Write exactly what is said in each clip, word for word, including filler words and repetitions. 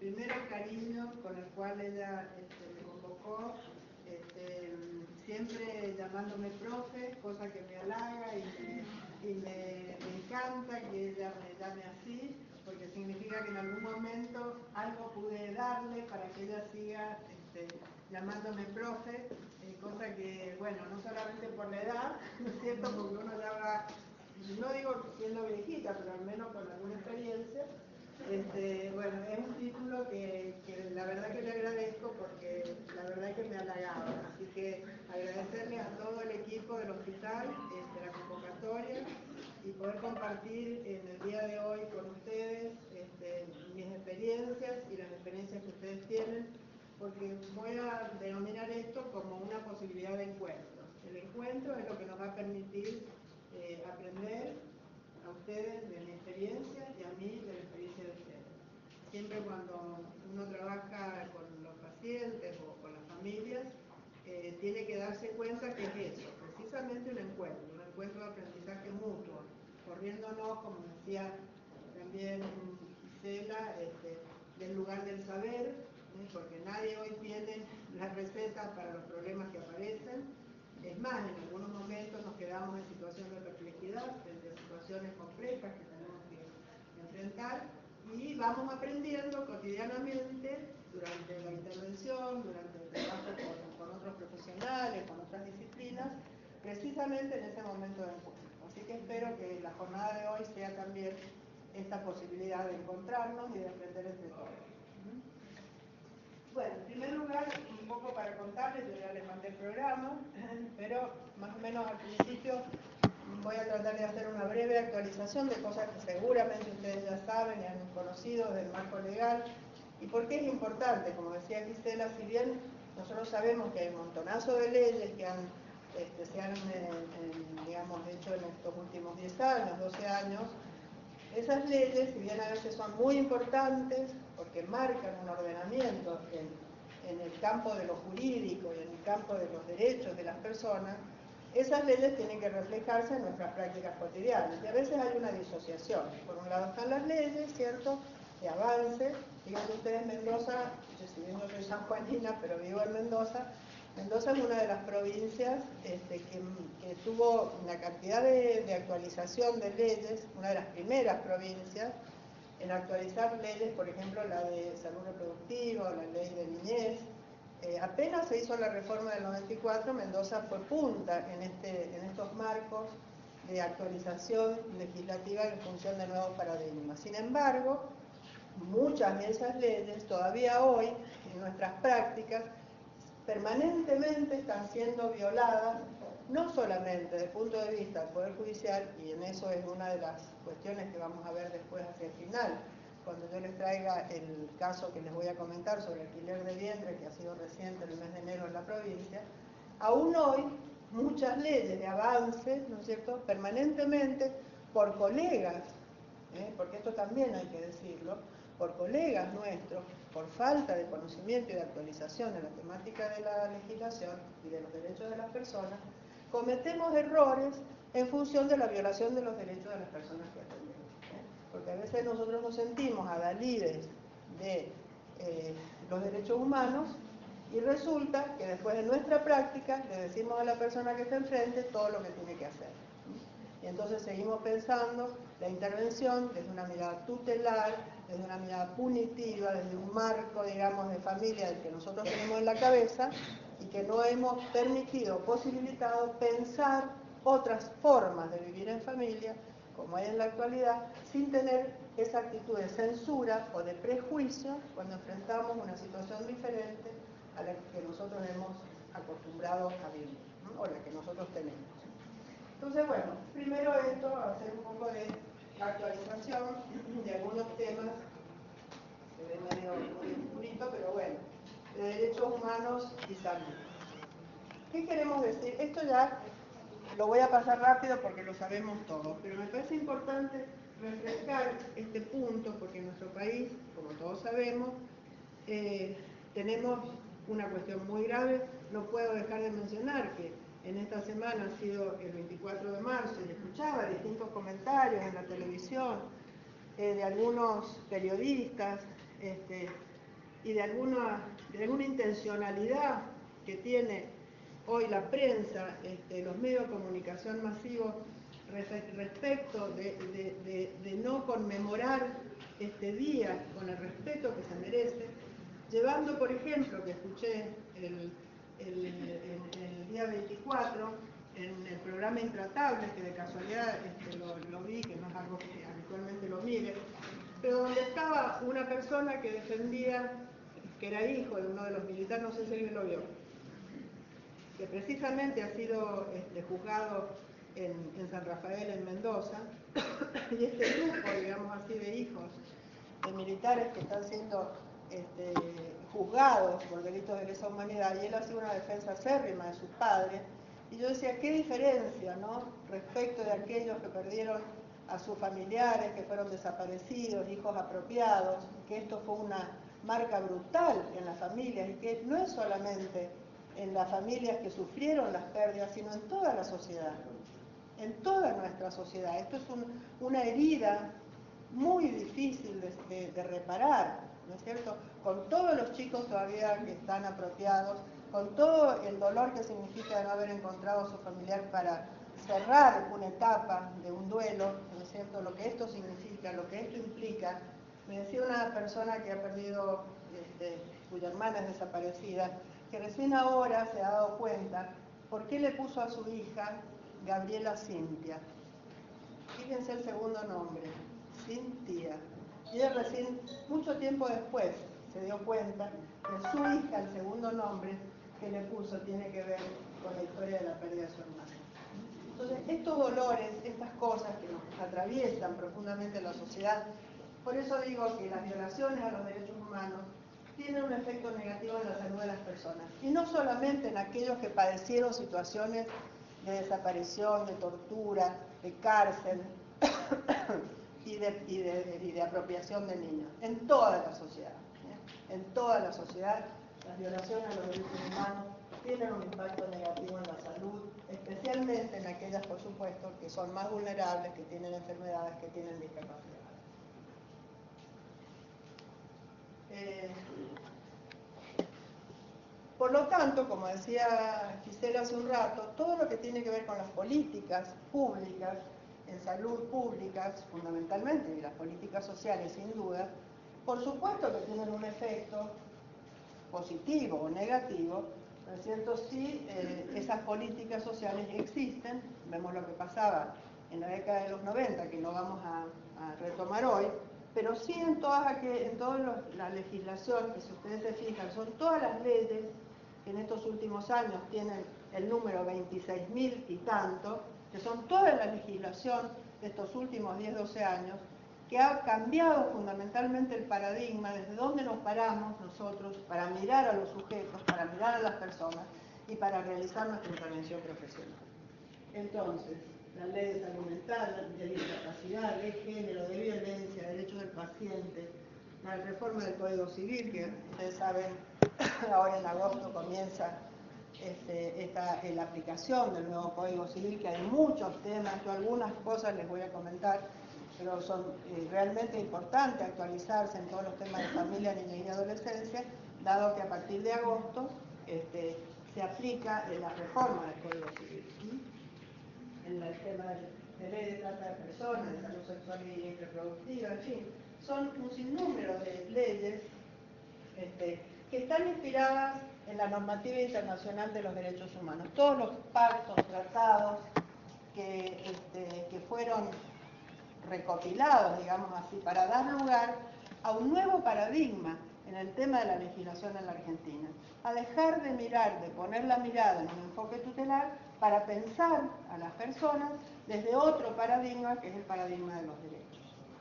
primero el cariño con el cual ella este, me convocó, este, siempre llamándome profe, cosa que me halaga y me, y me, me encanta que ella me llame así, porque significa que en algún momento algo pude darle para que ella siga este, llamándome profe, eh, cosa que, bueno, no solamente por la edad, ¿no es cierto?, porque uno ya va, no digo siendo viejita, pero al menos con alguna experiencia. Este, bueno, es un título que, que la verdad que le agradezco porque la verdad que me ha halagado, así que agradecerle a todo el equipo del hospital, este, la convocatoria y poder compartir en el día de hoy con ustedes este, mis experiencias y las experiencias que ustedes tienen, porque voy a denominar esto como una posibilidad de encuentro. El encuentro es lo que nos va a permitir eh, aprender a ustedes de mi experiencia y a mí de la experiencia de ustedes. Siempre cuando uno trabaja con los pacientes o con las familias, eh, tiene que darse cuenta que es eso, precisamente un encuentro, un encuentro de aprendizaje mutuo, corriéndonos, como decía también Gisela, este, del lugar del saber, ¿eh? Porque nadie hoy tiene las recetas para los problemas que aparecen. Es más, en algunos momentos nos quedamos en situaciones de perplejidad, frente a situaciones complejas que tenemos que enfrentar, y vamos aprendiendo cotidianamente durante la intervención, durante el trabajo con, con otros profesionales, con otras disciplinas, precisamente en ese momento de encuentro. Así que espero que la jornada de hoy sea también esta posibilidad de encontrarnos y de aprender entre todos. Bueno, en primer lugar, un poco para contarles, yo ya les mandé el programa, pero más o menos al principio voy a tratar de hacer una breve actualización de cosas que seguramente ustedes ya saben y han conocido del marco legal. ¿Y por qué es importante? Como decía Gisela, si bien nosotros sabemos que hay un montonazo de leyes que han, este, se han eh, eh, digamos, hecho en estos últimos diez años, doce años, esas leyes, si bien a veces son muy importantes, porque marcan un ordenamiento en, en el campo de lo jurídico y en el campo de los derechos de las personas, esas leyes tienen que reflejarse en nuestras prácticas cotidianas. Y a veces hay una disociación. Por un lado están las leyes, ¿cierto?, de avance. Fíjense ustedes, Mendoza, yo si bien no soy sanjuanina, pero vivo en Mendoza, Mendoza es una de las provincias este, que, que tuvo una cantidad de, de actualización de leyes, una de las primeras provincias en actualizar leyes, por ejemplo la de salud reproductiva, la ley de niñez. Eh, apenas se hizo la reforma del noventa y cuatro, Mendoza fue punta en, este, en estos marcos de actualización legislativa en función de nuevos paradigmas. Sin embargo, muchas de esas leyes todavía hoy, en nuestras prácticas, permanentemente están siendo violadas, no solamente desde el punto de vista del Poder Judicial, y en eso es una de las cuestiones que vamos a ver después hacia el final, cuando yo les traiga el caso que les voy a comentar sobre el alquiler de vientre, que ha sido reciente en el mes de enero en la provincia. Aún hoy, muchas leyes de avance, ¿no es cierto?, permanentemente por colegas, ¿eh? porque esto también hay que decirlo, por colegas nuestros, por falta de conocimiento y de actualización en la temática de la legislación y de los derechos de las personas, cometemos errores en función de la violación de los derechos de las personas que atendemos. ¿eh? Porque a veces nosotros nos sentimos adalides de eh, los derechos humanos y resulta que después de nuestra práctica le decimos a la persona que está enfrente todo lo que tiene que hacer. Y entonces seguimos pensando la intervención desde una mirada tutelar, desde una mirada punitiva, desde un marco, digamos, de familia del que nosotros tenemos en la cabeza y que no hemos permitido, posibilitado pensar otras formas de vivir en familia, como hay en la actualidad, sin tener esa actitud de censura o de prejuicio cuando enfrentamos una situación diferente a la que nosotros hemos acostumbrado a vivir, ¿no? O la que nosotros tenemos. Entonces, bueno, primero esto, hacer un poco de actualización de algunos temas, se ve medio muy oscurito, pero bueno, de derechos humanos y salud. ¿Qué queremos decir? Esto ya lo voy a pasar rápido porque lo sabemos todos, pero me parece importante refrescar este punto porque en nuestro país, como todos sabemos, eh, tenemos una cuestión muy grave. No puedo dejar de mencionar que en esta semana ha sido el veinticuatro de marzo y escuchaba distintos comentarios en la televisión eh, de algunos periodistas este, y de alguna, de alguna intencionalidad que tiene hoy la prensa, este, los medios de comunicación masivos, respecto de, de, de, de no conmemorar este día con el respeto que se merece, llevando, por ejemplo, que escuché el, el, el, el día veinticuatro, en el programa Intratables, que de casualidad este, lo, lo vi, que no es algo que habitualmente lo mire, pero donde estaba una persona que defendía, que era hijo de uno de los militares, no sé si alguien lo vio, que precisamente ha sido este, juzgado en, en San Rafael, en Mendoza, y este grupo, digamos así, de hijos de militares que están siendo este, juzgados por delitos de lesa humanidad, y él hacía una defensa acérrima de sus padres, y yo decía, qué diferencia, ¿no?, respecto de aquellos que perdieron a sus familiares, que fueron desaparecidos, hijos apropiados, que esto fue una marca brutal en las familias, y que no es solamente en las familias que sufrieron las pérdidas, sino en toda la sociedad, en toda nuestra sociedad. Esto es un, una herida muy difícil de, de, de reparar, ¿no es cierto? Con todos los chicos todavía que están apropiados, con todo el dolor que significa de no haber encontrado a su familiar para cerrar una etapa de un duelo, ¿no es cierto? Lo que esto significa, lo que esto implica. Me decía una persona que ha perdido, este, cuya hermana es desaparecida, que recién ahora se ha dado cuenta por qué le puso a su hija Gabriela Cintia. Fíjense el segundo nombre, Cintia. Y ella recién, mucho tiempo después, se dio cuenta que su hija, el segundo nombre que le puso, tiene que ver con la historia de la pérdida de su hermana. Entonces, estos dolores, estas cosas que nos atraviesan profundamente la sociedad, por eso digo que las violaciones a los derechos humanos tienen un efecto negativo en la salud de las personas. Y no solamente en aquellos que padecieron situaciones de desaparición, de tortura, de cárcel y, de, y, de, y de apropiación de niños. En toda la sociedad. ¿eh? En toda la sociedad, las violaciones a los derechos humanos tienen un impacto negativo en la salud, especialmente en aquellas, por supuesto, que son más vulnerables, que tienen enfermedades, que tienen discapacidades. Eh, por lo tanto, como decía Gisela hace un rato, todo lo que tiene que ver con las políticas públicas, en salud públicas fundamentalmente, y las políticas sociales sin duda, por supuesto que tienen un efecto positivo o negativo, ¿no es cierto? Si eh, esas políticas sociales existen, vemos lo que pasaba en la década de los noventa, que no vamos a, a retomar hoy, pero sí en todas aquel, en toda la legislación, que si ustedes se fijan, son todas las leyes que en estos últimos años tienen el número veintiséis mil y tanto, que son toda la legislación de estos últimos diez, doce años, que ha cambiado fundamentalmente el paradigma desde donde nos paramos nosotros para mirar a los sujetos, para mirar a las personas y para realizar nuestra intervención profesional. Entonces, la ley de salud mental, de discapacidad, de género, de violencia, derechos del paciente, la reforma del Código Civil, que ustedes saben, ahora en agosto comienza este, esta, la aplicación del nuevo Código Civil, que hay muchos temas, yo algunas cosas les voy a comentar, pero son eh, realmente importantes actualizarse en todos los temas de familia, niñez y adolescencia, dado que a partir de agosto este, se aplica en la reforma del Código Civil, ¿sí? En el tema de, de ley de trata de personas, de salud sexual y reproductiva, en fin, son un sinnúmero de leyes este, que están inspiradas en la normativa internacional de los derechos humanos. Todos los pactos, tratados que, este, que fueron recopilados, digamos así, para dar lugar a un nuevo paradigma en el tema de la legislación en la Argentina, a dejar de mirar, de poner la mirada en un enfoque tutelar para pensar a las personas desde otro paradigma, que es el paradigma de los derechos.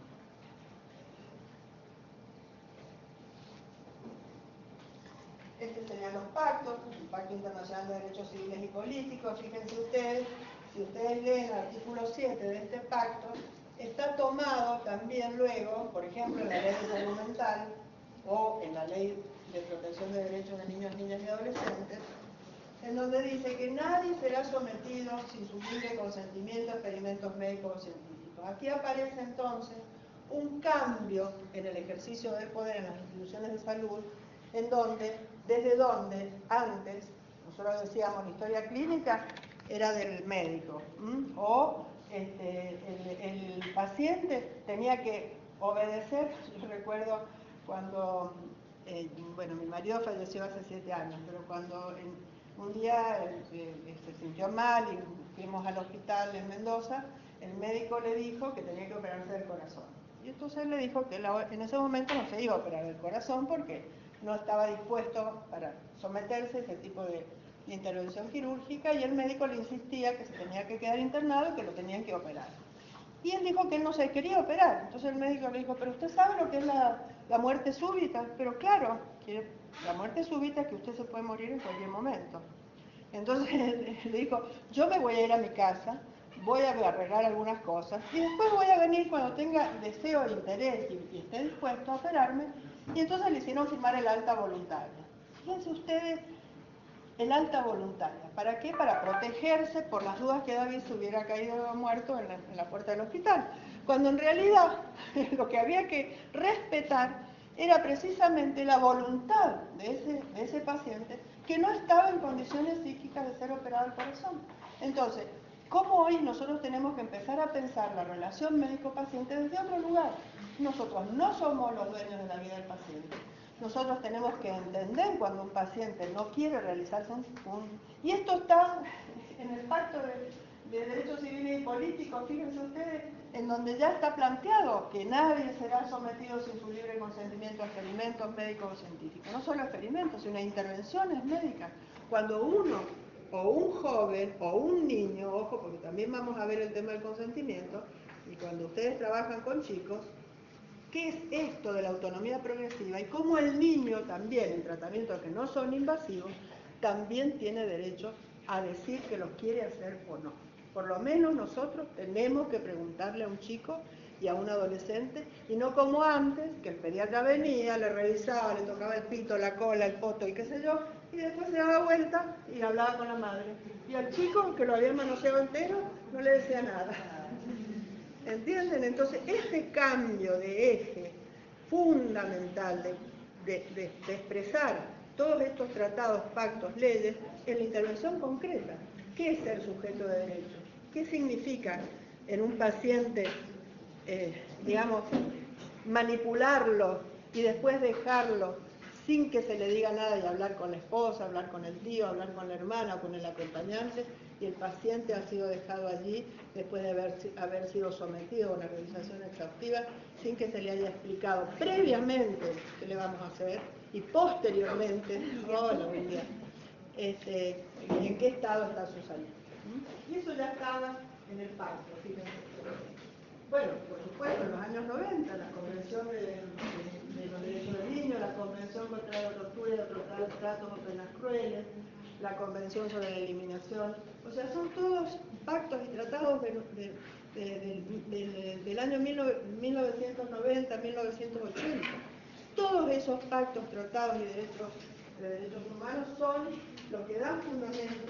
Estos serían los pactos, el Pacto Internacional de Derechos Civiles y Políticos. Fíjense ustedes, si ustedes leen el artículo siete de este pacto, está tomado también luego, por ejemplo, en la Ley de Salud Mental o en la Ley de Protección de Derechos de Niños, Niñas y Adolescentes, en donde dice que nadie será sometido sin su libre consentimiento a experimentos médicos o científicos. Aquí aparece entonces un cambio en el ejercicio del poder en las instituciones de salud, en donde, desde donde antes, nosotros decíamos la historia clínica era del médico, ¿m? o este, el, el paciente tenía que obedecer. Yo recuerdo cuando, eh, bueno, mi marido falleció hace siete años, pero cuando en, un día eh, eh, se sintió mal y fuimos al hospital en Mendoza, el médico le dijo que tenía que operarse del corazón. Y entonces él le dijo que la, en ese momento no se iba a operar del corazón porque no estaba dispuesto para someterse a ese tipo de, de intervención quirúrgica, y el médico le insistía que se tenía que quedar internado y que lo tenían que operar. Y él dijo que él no se quería operar. Entonces el médico le dijo, pero usted sabe lo que es la, la muerte súbita. Pero claro, que la muerte súbita es que usted se puede morir en cualquier momento. Entonces le dijo, yo me voy a ir a mi casa, voy a arreglar algunas cosas y después voy a venir cuando tenga deseo, interés y, y esté dispuesto a operarme. Y entonces le hicieron firmar el alta voluntaria. Fíjense ustedes, el alta voluntaria. ¿Para qué? Para protegerse por las dudas que David se hubiera caído muerto en la, en la puerta del hospital. Cuando en realidad lo que había que respetar era precisamente la voluntad de ese, de ese paciente que no estaba en condiciones psíquicas de ser operado al corazón. Entonces, ¿cómo hoy nosotros tenemos que empezar a pensar la relación médico-paciente desde otro lugar? Nosotros no somos los dueños de la vida del paciente. Nosotros tenemos que entender cuando un paciente no quiere realizarse un... un y esto está en el Pacto de, de Derechos Civiles y Políticos, fíjense ustedes, en donde ya está planteado que nadie será sometido sin su libre consentimiento a experimentos médicos o científicos. No solo experimentos, sino intervenciones médicas. Cuando uno, o un joven, o un niño, ojo, porque también vamos a ver el tema del consentimiento, y cuando ustedes trabajan con chicos, ¿qué es esto de la autonomía progresiva? Y cómo el niño también, en tratamientos que no son invasivos, también tiene derecho a decir que los quiere hacer o no. Por lo menos nosotros tenemos que preguntarle a un chico y a un adolescente, y no como antes, que el pediatra venía, le revisaba, le tocaba el pito, la cola, el poto y qué sé yo, y después se daba vuelta y hablaba con la madre. Y al chico, que lo había manoseado entero, no le decía nada. ¿Entienden? Entonces, este cambio de eje fundamental de, de, de, de expresar todos estos tratados, pactos, leyes, en la intervención concreta. ¿Qué es ser sujeto de derecho? ¿Qué significa en un paciente, eh, digamos, manipularlo y después dejarlo sin que se le diga nada y hablar con la esposa, hablar con el tío, hablar con la hermana, con el acompañante, y el paciente ha sido dejado allí después de haber, haber sido sometido a una revisación exhaustiva sin que se le haya explicado previamente qué le vamos a hacer y posteriormente, hola, buen día, este, en qué estado está su salud. Y eso ya estaba en el pacto, fíjense. Bueno, por supuesto, en los años noventa, la Convención de, de, de los Derechos del Niño, la Convención contra la Tortura y otros tratos o penas crueles, la Convención sobre la Eliminación, o sea, son todos pactos y tratados de, de, de, de, del año mil novecientos noventa a mil novecientos ochenta. Todos esos pactos, tratados y derechos de derechos humanos son los que dan fundamento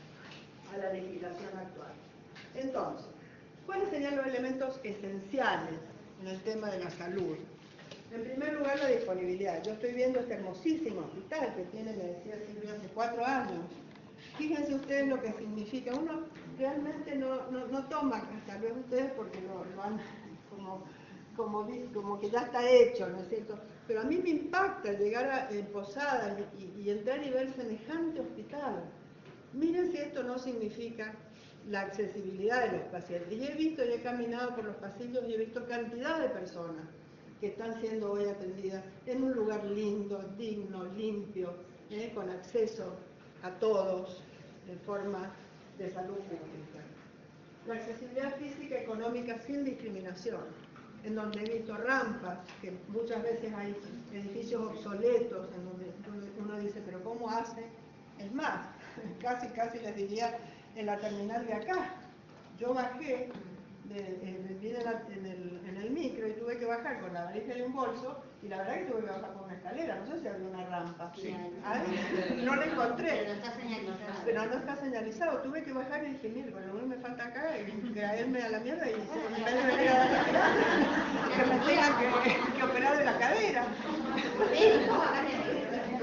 a la legislación actual. Entonces, ¿cuáles serían los elementos esenciales en el tema de la salud? En primer lugar, la disponibilidad. Yo estoy viendo este hermosísimo hospital que tiene, me decía Silvia, hace cuatro años. Fíjense ustedes lo que significa. Uno realmente no, no, no toma, tal vez ustedes porque lo, lo han como, como, como que ya está hecho, ¿no es cierto? Pero a mí me impacta llegar a eh, Posada y, y entrar y ver semejante hospital. Miren si esto no significa la accesibilidad de los pacientes. Y he visto, y he caminado por los pasillos y he visto cantidad de personas que están siendo hoy atendidas en un lugar lindo, digno, limpio, ¿eh? Con acceso a todos de forma de salud pública. La accesibilidad física y económica sin discriminación, en donde he visto rampas, que muchas veces hay edificios obsoletos, en donde uno dice, pero ¿cómo hace? Es más, casi, casi les diría, en la terminal de acá. Yo bajé, de, de, de, en, la, en, el, en el micro y tuve que bajar con la valija de un bolso, y la verdad que tuve que bajar por una escalera, no sé si había una rampa. Sí. Ay, no la encontré. Pero está señalizado. Pero no está señalizado. Tuve que bajar y dije, mire, con lo que me falta acá, y caerme a la mierda y en vez de venir a la cadera, que me tengan que, que operar de la cadera.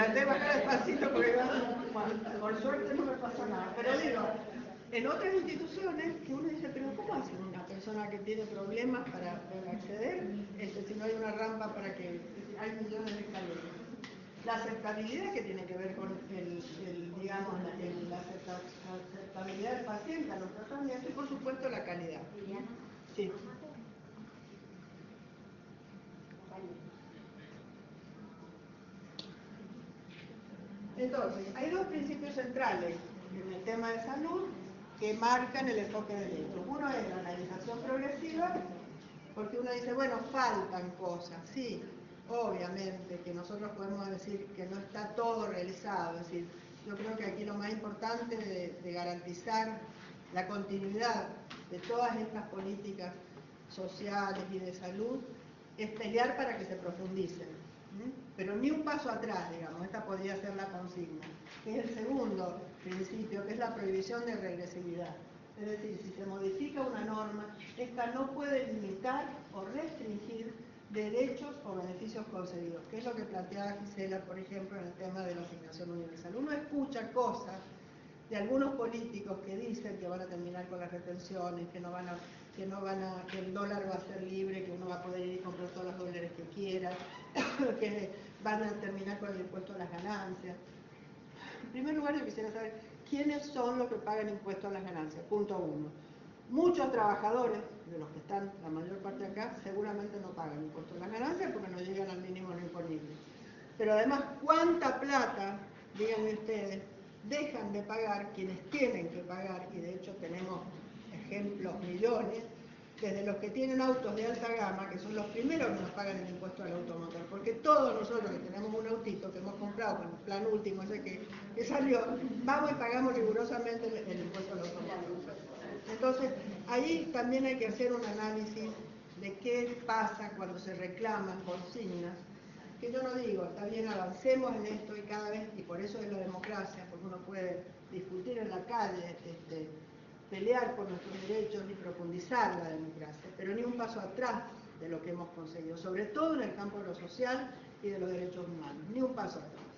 traté de bajar despacito porque bueno, por suerte no me pasa nada. Pero digo, en otras instituciones que uno dice, pero ¿cómo hace una persona que tiene problemas para, para acceder este, si no hay una rampa para que hay millones de escaleras? La aceptabilidad que tiene que ver con el, el digamos, la, el, la aceptabilidad del paciente a los tratamientos y por supuesto la calidad. Sí. Entonces, hay dos principios centrales en el tema de salud que marcan el enfoque del hecho. Uno es la realización progresiva, porque uno dice, bueno, faltan cosas, sí, obviamente que nosotros podemos decir que no está todo realizado, es decir, yo creo que aquí lo más importante de, de garantizar la continuidad de todas estas políticas sociales y de salud es pelear para que se profundicen. Pero ni un paso atrás, digamos, esta podría ser la consigna, que es el segundo principio, que es la prohibición de regresividad. Es decir, si se modifica una norma, esta no puede limitar o restringir derechos o beneficios concedidos, que es lo que planteaba Gisela, por ejemplo, en el tema de la asignación universal. Uno escucha cosas de algunos políticos que dicen que van a terminar con las retenciones, que no van a, que no van a, que el dólar va a ser libre, que uno va a poder ir y comprar todos los dólares que quiera, que van a terminar con el impuesto a las ganancias. En primer lugar, yo quisiera saber quiénes son los que pagan impuesto a las ganancias. Punto uno. Muchos trabajadores, de los que están la mayor parte acá, seguramente no pagan impuesto a las ganancias porque no llegan al mínimo no imponible. Pero además, ¿cuánta plata, díganme ustedes, dejan de pagar quienes tienen que pagar? Y de hecho tenemos ejemplos millones, desde los que tienen autos de alta gama, que son los primeros que nos pagan el impuesto al automotor, porque todos nosotros que tenemos un autito que hemos comprado con el plan último, ese que, que salió, vamos y pagamos rigurosamente el, el impuesto al automotor. Entonces, ahí también hay que hacer un análisis de qué pasa cuando se reclaman consignas, que yo no digo, está bien, avancemos en esto y cada vez, y por eso es la democracia, porque uno puede discutir en la calle, este, pelear por nuestros derechos y profundizar la democracia, pero ni un paso atrás de lo que hemos conseguido, sobre todo en el campo de lo social y de los derechos humanos, ni un paso atrás.